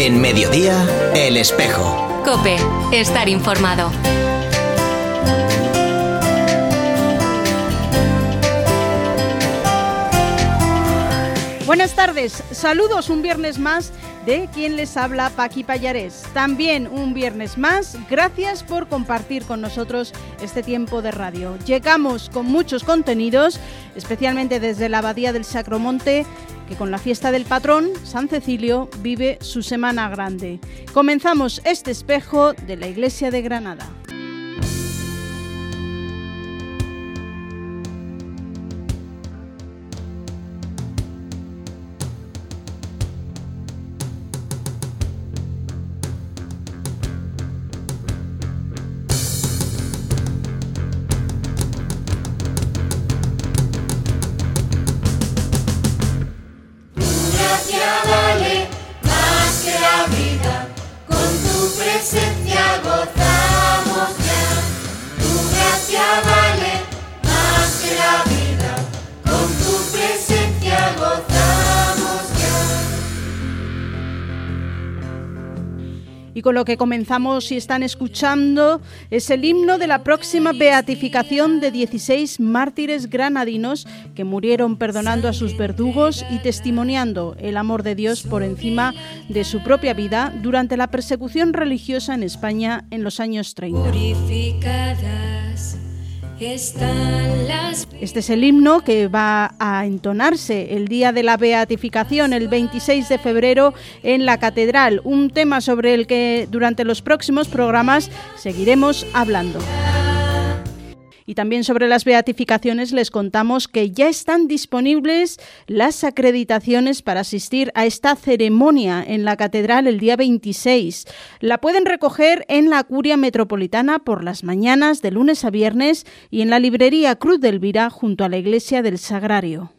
En Mediodía, El Espejo. COPE, estar informado. Buenas tardes, saludos un viernes más de quien les habla, Paqui Pallarés. También un viernes más, gracias por compartir con nosotros este tiempo de radio. Llegamos con muchos contenidos, especialmente desde la Abadía del Sacromonte, que con la fiesta del patrón, San Cecilio, vive su Semana Grande. Comenzamos este espejo de la Iglesia de Granada. Y con lo que comenzamos, si están escuchando, es el himno de la próxima beatificación de 16 mártires granadinos que murieron perdonando a sus verdugos y testimoniando el amor de Dios por encima de su propia vida durante la persecución religiosa en España en los años 30. Este es el himno que va a entonarse el día de la beatificación, el 26 de febrero, en la catedral, un tema sobre el que durante los próximos programas seguiremos hablando. Y también sobre las beatificaciones les contamos que ya están disponibles las acreditaciones para asistir a esta ceremonia en la catedral el día 26. La pueden recoger en la Curia Metropolitana por las mañanas de lunes a viernes y en la librería Cruz de Elvira junto a la Iglesia del Sagrario.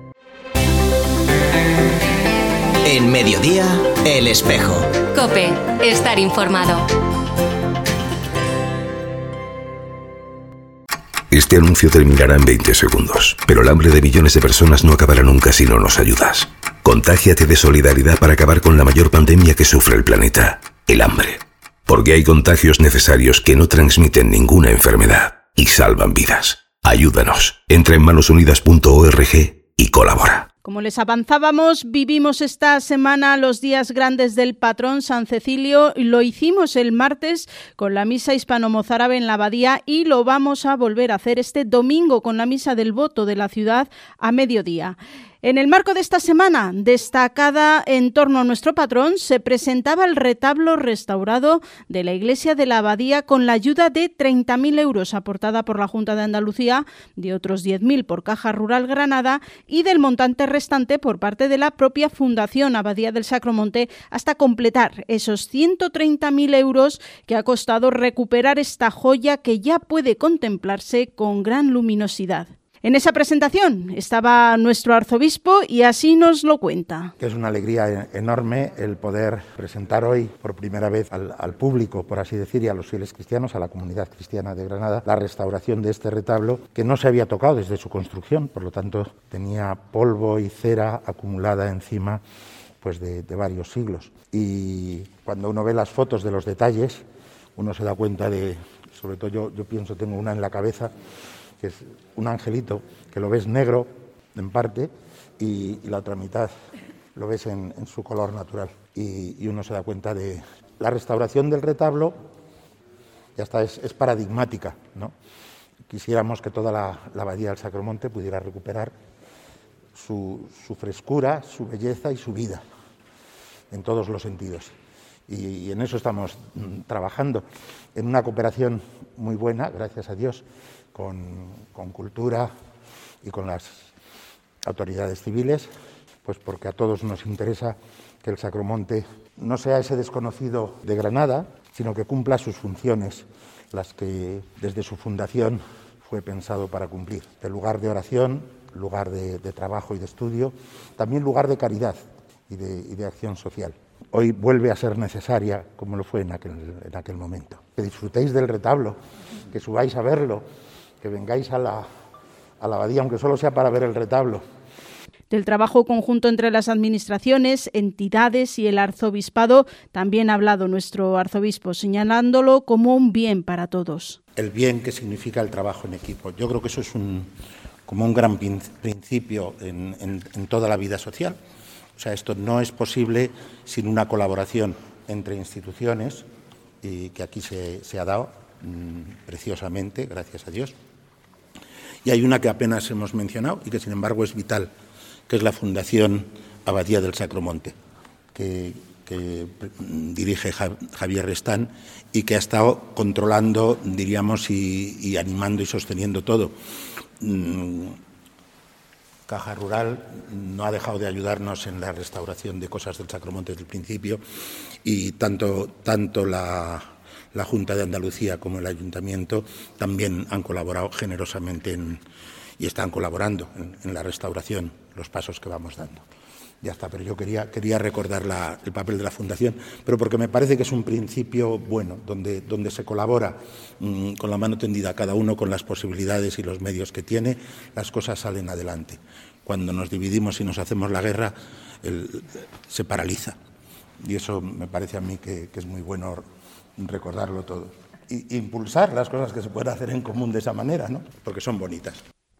En Mediodía, El Espejo. COPE, estar informado. Este anuncio terminará en 20 segundos, pero el hambre de millones de personas no acabará nunca si no nos ayudas. Contágiate de solidaridad para acabar con la mayor pandemia que sufre el planeta, el hambre. Porque hay contagios necesarios que no transmiten ninguna enfermedad y salvan vidas. Ayúdanos. Entra en manosunidas.org y colabora. Como les avanzábamos, vivimos esta semana los días grandes del patrón San Cecilio y lo hicimos el martes con la misa hispano-mozárabe en la abadía y lo vamos a volver a hacer este domingo con la misa del voto de la ciudad a mediodía. En el marco de esta semana, destacada en torno a nuestro patrón, se presentaba el retablo restaurado de la iglesia de la abadía con la ayuda de 30.000 euros aportada por la Junta de Andalucía, de otros 10.000 por Caja Rural Granada y del montante restante por parte de la propia Fundación Abadía del Sacromonte hasta completar esos 130.000 euros que ha costado recuperar esta joya que ya puede contemplarse con gran luminosidad. En esa presentación estaba nuestro arzobispo y así nos lo cuenta. Es una alegría enorme el poder presentar hoy por primera vez al público, por así decir, y a los fieles cristianos, a la comunidad cristiana de Granada, la restauración de este retablo que no se había tocado desde su construcción, por lo tanto tenía polvo y cera acumulada encima pues de varios siglos. Y cuando uno ve las fotos de los detalles, uno se da cuenta de, sobre todo yo pienso, tengo una en la cabeza, que es un angelito que lo ves negro en parte y la otra mitad lo ves en su color natural. Y uno se da cuenta de la restauración del retablo, ya está, es paradigmática, ¿no? Quisiéramos que toda la abadía del Sacromonte pudiera recuperar su frescura, su belleza y su vida, en todos los sentidos. Y en eso estamos trabajando, en una cooperación muy buena, gracias a Dios, con Cultura y con las autoridades civiles, pues porque a todos nos interesa que el Sacromonte no sea ese desconocido de Granada, sino que cumpla sus funciones, las que desde su fundación fue pensado para cumplir, de lugar de oración, lugar de trabajo y de estudio, también lugar de caridad y de acción social. Hoy vuelve a ser necesaria, como lo fue en aquel momento. Que disfrutéis del retablo, que subáis a verlo, que vengáis a la abadía, aunque solo sea para ver el retablo, Del trabajo conjunto entre las administraciones, entidades y el arzobispado también ha hablado nuestro arzobispo, señalándolo como un bien para todos. El bien que significa el trabajo en equipo. Yo creo que eso es como un gran principio en toda la vida social. O sea, esto no es posible sin una colaboración entre instituciones, y que aquí se ha dado preciosamente, gracias a Dios. Y hay una que apenas hemos mencionado y que, sin embargo, es vital, que es la Fundación Abadía del Sacromonte, que dirige Javier Restán y que ha estado controlando, diríamos, y animando y sosteniendo todo. Caja Rural no ha dejado de ayudarnos en la restauración de cosas del Sacromonte desde el principio, y tanto la Junta de Andalucía como el Ayuntamiento también han colaborado generosamente y están colaborando en la restauración, los pasos que vamos dando. Ya está, pero yo quería recordar el papel de la Fundación, pero porque me parece que es un principio bueno, donde se colabora con la mano tendida, cada uno con las posibilidades y los medios que tiene, las cosas salen adelante. Cuando nos dividimos y nos hacemos la guerra, se paraliza. Y eso me parece a mí que es muy bueno recordarlo todo. Y impulsar las cosas que se pueden hacer en común de esa manera, ¿no? Porque son bonitas.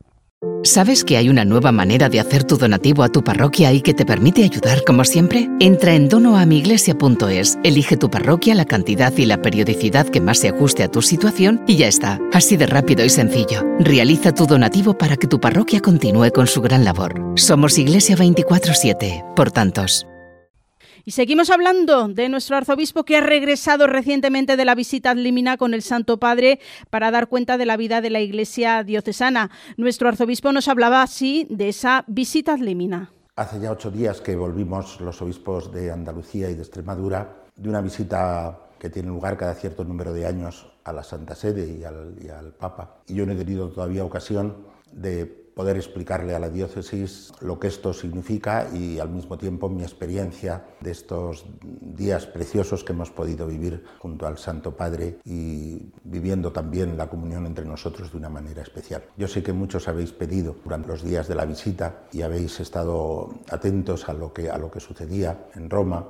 ¿Sabes que hay una nueva manera de hacer tu donativo a tu parroquia y que te permite ayudar como siempre? Entra en donoamiglesia.es, elige tu parroquia, la cantidad y la periodicidad que más se ajuste a tu situación y ya está, así de rápido y sencillo. Realiza tu donativo para que tu parroquia continúe con su gran labor. Somos Iglesia 24/7, por tantos. Y seguimos hablando de nuestro arzobispo, que ha regresado recientemente de la visita ad limina con el Santo Padre para dar cuenta de la vida de la Iglesia diocesana. Nuestro arzobispo nos hablaba así de esa visita ad limina. Hace ya 8 días que volvimos los obispos de Andalucía y de Extremadura de una visita que tiene lugar cada cierto número de años a la Santa Sede y al Papa. Y yo no he tenido todavía ocasión de poder explicarle a la diócesis lo que esto significa y al mismo tiempo mi experiencia de estos días preciosos que hemos podido vivir junto al Santo Padre y viviendo también la comunión entre nosotros de una manera especial. Yo sé que muchos habéis pedido durante los días de la visita y habéis estado atentos a lo que sucedía en Roma,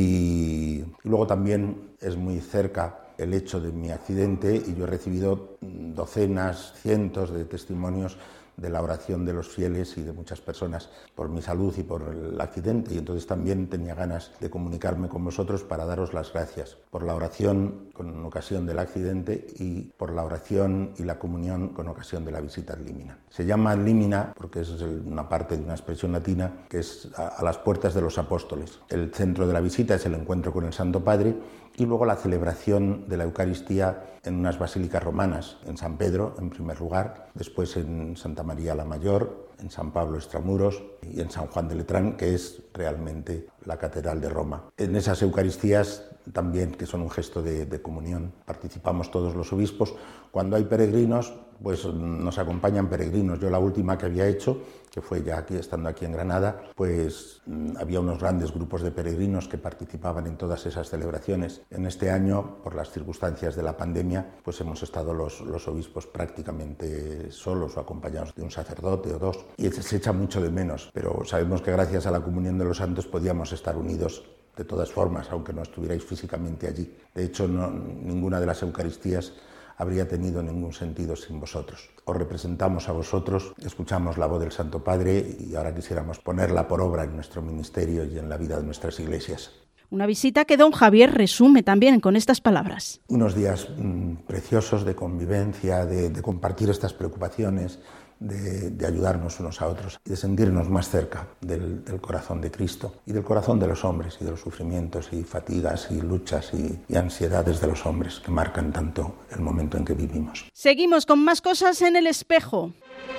y luego también es muy cerca el hecho de mi accidente y yo he recibido docenas, cientos de testimonios de la oración de los fieles y de muchas personas por mi salud y por el accidente, y entonces también tenía ganas de comunicarme con vosotros para daros las gracias por la oración con ocasión del accidente y por la oración y la comunión con ocasión de la visita ad limina. Se llama ad limina porque es una parte de una expresión latina que es a las puertas de los apóstoles. El centro de la visita es el encuentro con el Santo Padre y luego la celebración de la Eucaristía en unas basílicas romanas, en San Pedro en primer lugar, después en Santa María la Mayor, en San Pablo Extramuros y en San Juan de Letrán, que es realmente la catedral de Roma. En esas Eucaristías también, que son un gesto de comunión, participamos todos los obispos. Cuando hay peregrinos, pues nos acompañan peregrinos. Yo la última que había hecho, que fue ya aquí, estando aquí en Granada, pues había unos grandes grupos de peregrinos que participaban en todas esas celebraciones. En este año, por las circunstancias de la pandemia, pues hemos estado los obispos prácticamente solos o acompañados de un sacerdote o dos, y se echa mucho de menos, pero sabemos que gracias a la comunión de los santos podíamos estar unidos de todas formas, aunque no estuvierais físicamente allí. De hecho, ninguna de las Eucaristías habría tenido ningún sentido sin vosotros. Os representamos a vosotros, escuchamos la voz del Santo Padre y ahora quisiéramos ponerla por obra en nuestro ministerio y en la vida de nuestras iglesias. Una visita que don Javier resume también con estas palabras. Unos días preciosos de convivencia, de compartir estas preocupaciones, de ayudarnos unos a otros y de sentirnos más cerca del corazón de Cristo y del corazón de los hombres y de los sufrimientos y fatigas y luchas y ansiedades de los hombres que marcan tanto el momento en que vivimos. Seguimos con más cosas en El Espejo.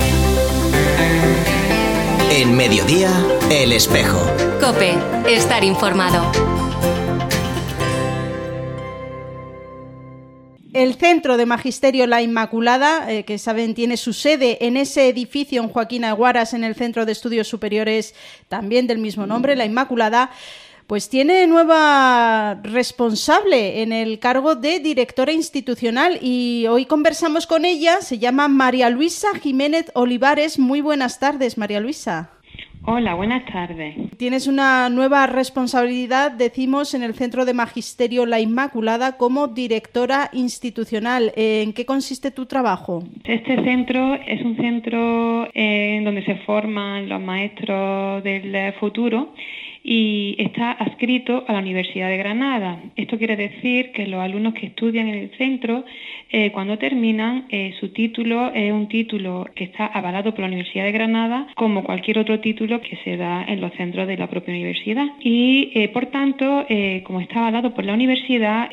En Mediodía, El Espejo. COPE, estar informado. El Centro de Magisterio La Inmaculada, que saben tiene su sede en ese edificio en Joaquín Aguaras, en el Centro de Estudios Superiores también del mismo nombre, La Inmaculada, pues tiene nueva responsable en el cargo de directora institucional y hoy conversamos con ella. Se llama María Luisa Jiménez Olivares. Muy buenas tardes, María Luisa. Hola, buenas tardes. Tienes una nueva responsabilidad, decimos, en el Centro de Magisterio La Inmaculada como directora institucional. ¿En qué consiste tu trabajo? Este centro es un centro en donde se forman los maestros del futuro y está adscrito a la Universidad de Granada. Esto quiere decir que los alumnos que estudian en el centro, cuando terminan, su título es un título que está avalado por la Universidad de Granada, como cualquier otro título que se da en los centros de la propia universidad. Y, por tanto, como está avalado por la universidad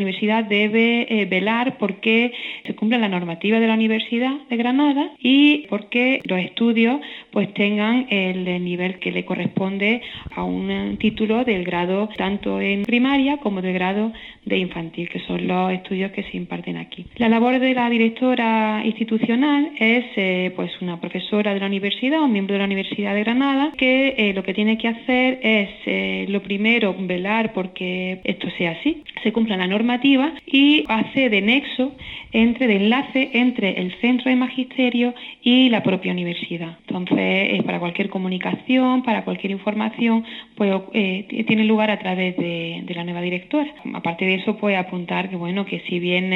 debe velar porque se cumpla la normativa de la Universidad de Granada y porque los estudios pues tengan el nivel que le corresponde a un título del grado tanto en primaria como del grado de infantil, que son los estudios que se imparten aquí. La labor de la directora institucional es pues una profesora de la universidad, un miembro de la Universidad de Granada, que lo que tiene que hacer es lo primero velar porque esto sea así, se cumpla la normativa y hace de nexo de enlace entre el centro de magisterio y la propia universidad. Entonces, para cualquier comunicación, para cualquier información, pues tiene lugar a través de la nueva directora. Aparte de eso, pues apuntar que si bien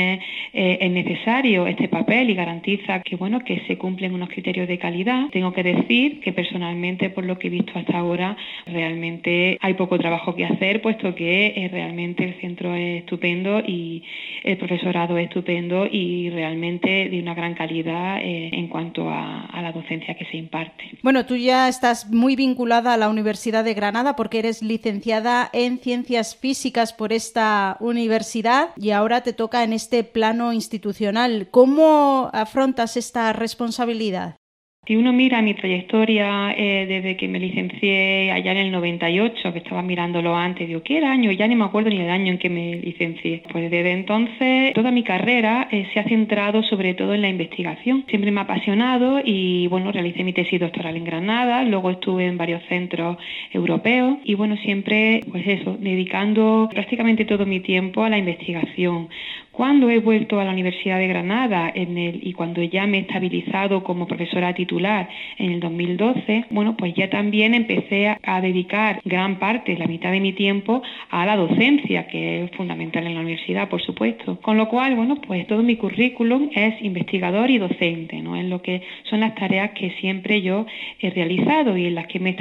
es necesario este papel y garantiza que se cumplen unos criterios de calidad, tengo que decir que personalmente, por lo que he visto hasta ahora, realmente hay poco trabajo que hacer, puesto que realmente el centro es estupendo y el profesorado es estupendo y realmente de una gran calidad en cuanto a la docencia que se imparte. Bueno, tú ya estás muy vinculada a la Universidad de Granada porque eres licenciada en Ciencias Físicas por esta universidad y ahora te toca en este plano institucional. ¿Cómo afrontas esta responsabilidad? Si uno mira mi trayectoria desde que me licencié allá en el 98, que estaba mirándolo antes, digo, ¿qué era año? Ya ni me acuerdo ni el año en que me licencié. Pues desde entonces toda mi carrera se ha centrado sobre todo en la investigación. Siempre me ha apasionado y realicé mi tesis doctoral en Granada, luego estuve en varios centros europeos y siempre dedicando prácticamente todo mi tiempo a la investigación. Cuando he vuelto a la Universidad de Granada y cuando ya me he estabilizado como profesora titular en el 2012, pues ya también empecé a dedicar gran parte, la mitad de mi tiempo, a la docencia, que es fundamental en la universidad, por supuesto. Con lo cual, pues todo mi currículum es investigador y docente, ¿no? En lo que son las tareas que siempre yo he realizado y en las que me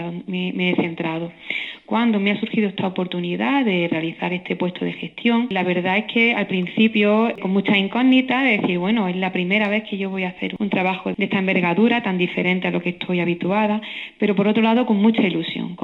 he centrado. Cuando me ha surgido esta oportunidad de realizar este puesto de gestión, la verdad es que al principio con muchas incógnitas, de decir, es la primera vez que yo voy a hacer un trabajo de esta envergadura, tan diferente a lo que estoy habituada, pero por otro lado con mucha ilusión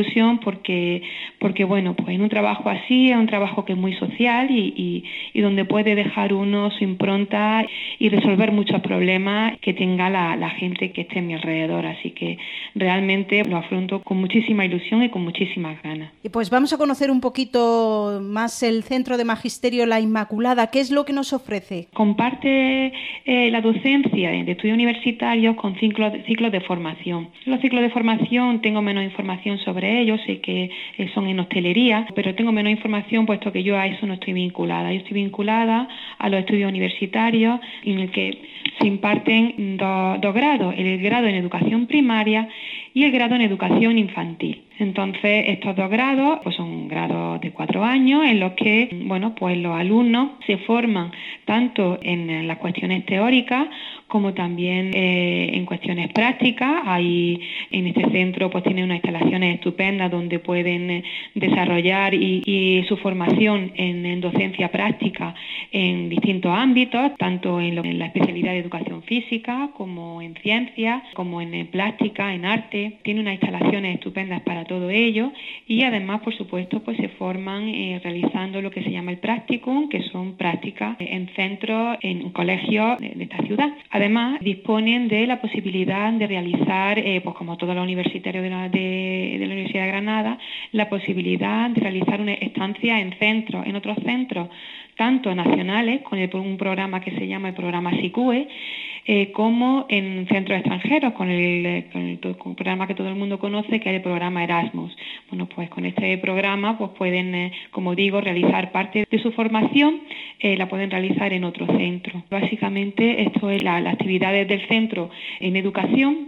porque pues en un trabajo así, es un trabajo que es muy social y donde puede dejar uno su impronta y resolver muchos problemas que tenga la gente que esté a mi alrededor, así que realmente lo afronto con muchísima ilusión y con muchísimas ganas. Y pues vamos a conocer un poquito más el Centro de Magisterio La Inmaculada. ¿Qué es lo que nos ofrece? Comparte la docencia de estudios universitarios con ciclos de formación. Los ciclos de formación tengo menos información sobre ellos, sé que son en hostelería, pero tengo menos información puesto que yo a eso no estoy vinculada. Yo estoy vinculada a los estudios universitarios en el que se imparten dos grados, el grado en educación primaria y el grado en educación infantil. Entonces, estos dos grados pues son grados de 4 años en los que los alumnos se forman tanto en las cuestiones teóricas como también en cuestiones prácticas. Ahí en este centro pues tienen unas instalaciones estupendas donde pueden desarrollar y su formación en docencia práctica en distintos ámbitos, tanto en la especialidad de educación física como en ciencias, como en plástica, en arte. Tiene unas instalaciones estupendas para todo ello y además, por supuesto, pues se forman realizando lo que se llama el practicum, que son prácticas en centros, en colegios de esta ciudad. Además, disponen de la posibilidad de realizar, pues como todos los universitarios de la Universidad de Granada, la posibilidad de realizar una estancia en otros centros, tanto nacionales, con un programa que se llama el programa SICUE, como en centros extranjeros, con el programa que todo el mundo conoce, que es el programa Erasmus. Pues con este programa pues pueden, como digo, realizar parte de su formación, la pueden realizar en otro centro. Básicamente, esto es las actividades del centro en educación,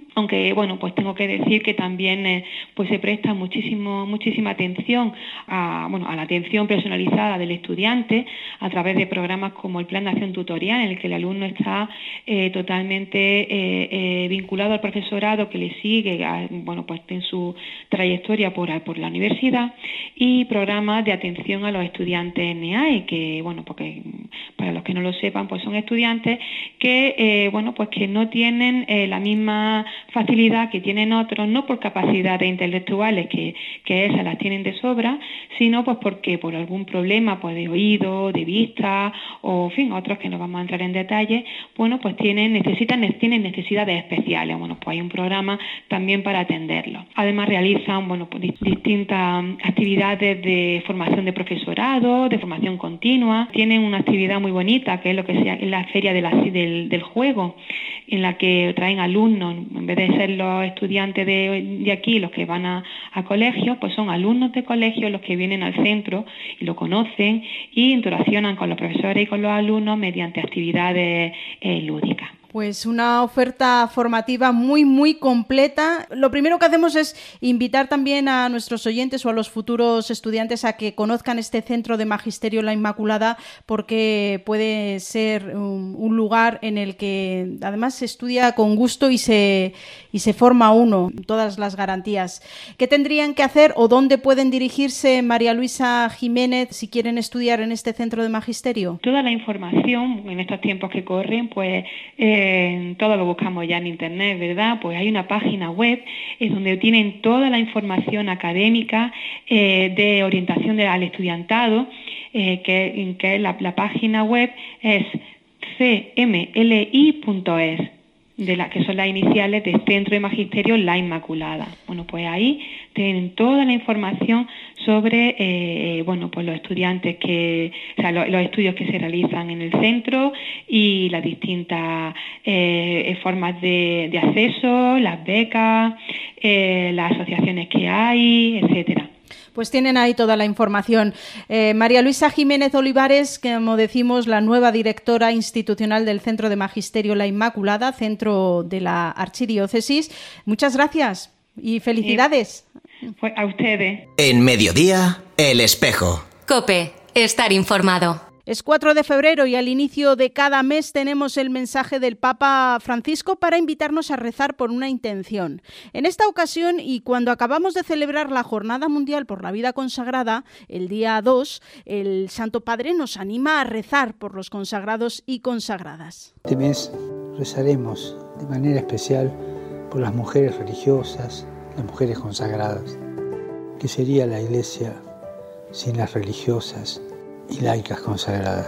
Aunque, pues tengo que decir que también pues se presta muchísima atención a la atención personalizada del estudiante a través de programas como el Plan de Acción Tutorial, en el que el alumno está totalmente vinculado al profesorado que le sigue pues en su trayectoria por la universidad, y programas de atención a los estudiantes NEAE, que porque para los que no lo sepan, pues son estudiantes que pues que no tienen la misma facilidad que tienen otros, no por capacidades intelectuales, que esas las tienen de sobra, sino pues porque por algún problema pues de oído, de vista, o en fin, otros que no vamos a entrar en detalle, pues tienen necesidades especiales. Pues hay un programa también para atenderlos. Además realizan pues distintas actividades de formación de profesorado, de formación continua. Tienen una actividad muy bonita, que es lo que sea la feria del juego, en la que traen alumnos, en vez de ser los estudiantes de aquí los que van a colegios, pues son alumnos de colegios los que vienen al centro y lo conocen y interaccionan con los profesores y con los alumnos mediante actividades lúdicas. Pues una oferta formativa muy completa. Lo primero que hacemos es invitar también a nuestros oyentes o a los futuros estudiantes a que conozcan este Centro de Magisterio La Inmaculada, porque puede ser un lugar en el que además se estudia con gusto y se forma uno, todas las garantías. ¿Qué tendrían que hacer o dónde pueden dirigirse, María Luisa Jiménez, si quieren estudiar en este Centro de Magisterio? Toda la información en estos tiempos que corren, pues todo lo buscamos ya en internet, ¿verdad? Pues hay una página web donde tienen toda la información académica de orientación al estudiantado, que la página web es cmli.es, que son las iniciales del Centro de Magisterio La Inmaculada. Pues ahí tienen toda la información sobre pues los estudiantes los estudios que se realizan en el centro y las distintas formas de acceso, las becas, las asociaciones que hay, etcétera. Pues tienen ahí toda la información. María Luisa Jiménez Olivares, que, como decimos, la nueva directora institucional del Centro de Magisterio La Inmaculada, centro de la Archidiócesis. Muchas gracias y felicidades. Pues a ustedes. En Mediodía, El Espejo. COPE, estar informado. Es 4 de febrero y al inicio de cada mes tenemos el mensaje del Papa Francisco para invitarnos a rezar por una intención. En esta ocasión, y cuando acabamos de celebrar la Jornada Mundial por la Vida Consagrada, el día 2, el Santo Padre nos anima a rezar por los consagrados y consagradas. Este mes rezaremos de manera especial por las mujeres religiosas, las mujeres consagradas. ¿Qué sería la Iglesia sin las religiosas y laicas consagradas?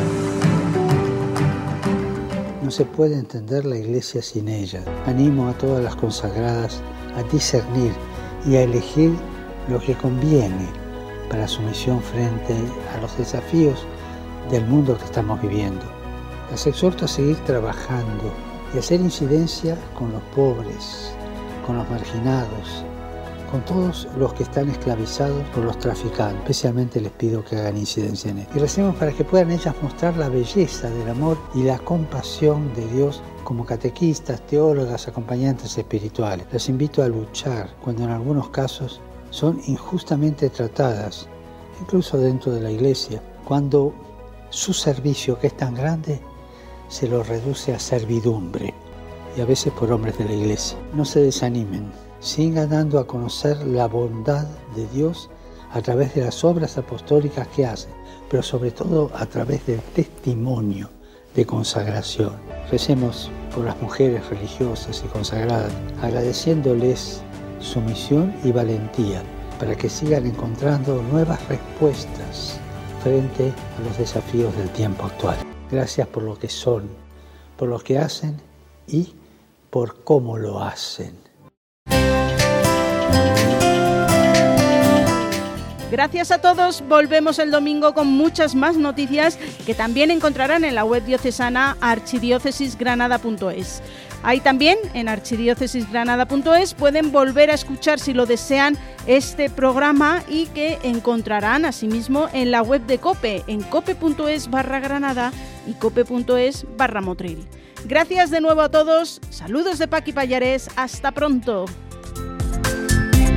No se puede entender la Iglesia sin ellas. Animo a todas las consagradas a discernir y a elegir lo que conviene para su misión frente a los desafíos del mundo que estamos viviendo. Las exhorto a seguir trabajando y hacer incidencia con los pobres, con los marginados, con todos los que están esclavizados por los traficantes. Especialmente les pido que hagan incidencia en esto. Y recemos para que puedan ellas mostrar la belleza del amor y la compasión de Dios como catequistas, teólogas, acompañantes espirituales. Les invito a luchar cuando en algunos casos son injustamente tratadas, incluso dentro de la Iglesia, cuando su servicio, que es tan grande, se lo reduce a servidumbre, y a veces por hombres de la Iglesia. No se desanimen. Sigan dando a conocer la bondad de Dios a través de las obras apostólicas que hacen, pero sobre todo a través del testimonio de consagración. Recemos por las mujeres religiosas y consagradas, agradeciéndoles su misión y valentía para que sigan encontrando nuevas respuestas frente a los desafíos del tiempo actual. Gracias por lo que son, por lo que hacen y por cómo lo hacen. Gracias a todos, volvemos el domingo con muchas más noticias que también encontrarán en la web diocesana archidiócesisgranada.es. Ahí también, en archidiócesisgranada.es, pueden volver a escuchar, si lo desean, este programa, y que encontrarán asimismo en la web de COPE, en cope.es/Granada y cope.es/Motril. Gracias de nuevo a todos, saludos de Paqui Pallares, hasta pronto.